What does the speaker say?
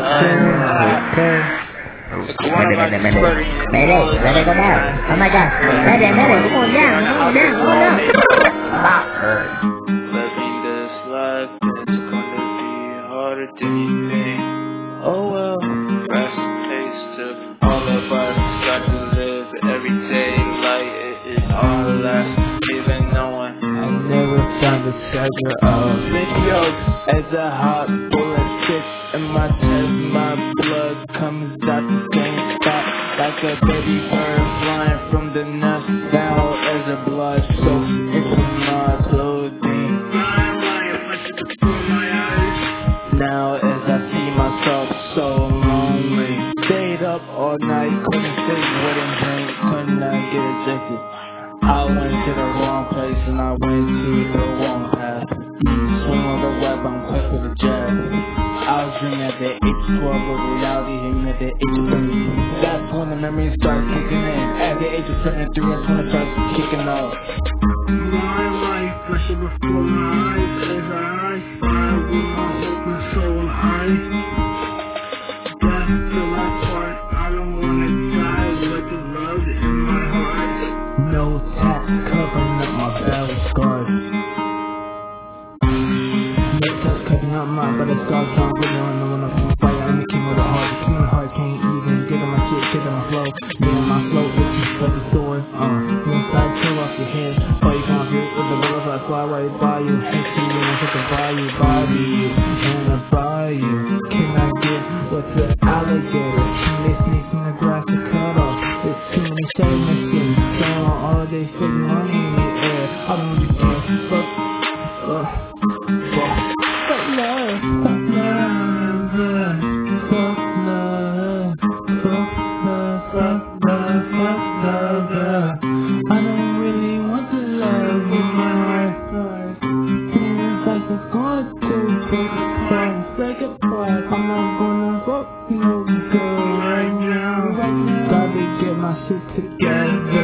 Mayday, let it go down. Oh my gosh. Mayday, come on down, come on down, come on down. Stop. Living this life, it's gonna be harder than you think. Oh well, rest in peace to all of us. Got to live every day like it is our last, even knowing I never found the treasure of videos. As a hot bullet sits in my chest, my blood comes out the same spot, like a baby bird flying from the nest. Now as a blood soaks into my clothing. Now as I see myself so lonely, stayed up all night, couldn't sleep, wouldn't drink, could not get addicted. I went to the wrong place and I went to the wrong path. Swing on the web, I'm quick with a jab. I was dreaming at the age of 12, but reality hit me at the age of 30. That's when the memories start kicking in. At the age of 73, that's when it starts kicking off. My life flashing before my eyes as I fire with my open soul high. Death till I part, I don't wanna die with the love in my heart. No tats covering up my battle scars. No tats covering up my battle scars. I'm really on the one up in the fire. I'm the king of the heart. The king of the heart can't even get on my shit, get on my flow. Get on my flow, listen for the door. Inside, chill off your head. All you can't get with the love, I fly right by you. Hit you and I hit the bayou, body you. And I buy you. Can I get what's the alligator? Too many snakes in the grass to cut off. There's too many skeletons. All day fake money in the air. I don't really care. Fuck love. Fuck love. Fuck love. Fuck love. Fuck love. Fuck love. Fuck love. I don't really want to love with my heart. Feels like it's going to break apart. I'm not gonna fuck no girl right now. Gotta get my shit together.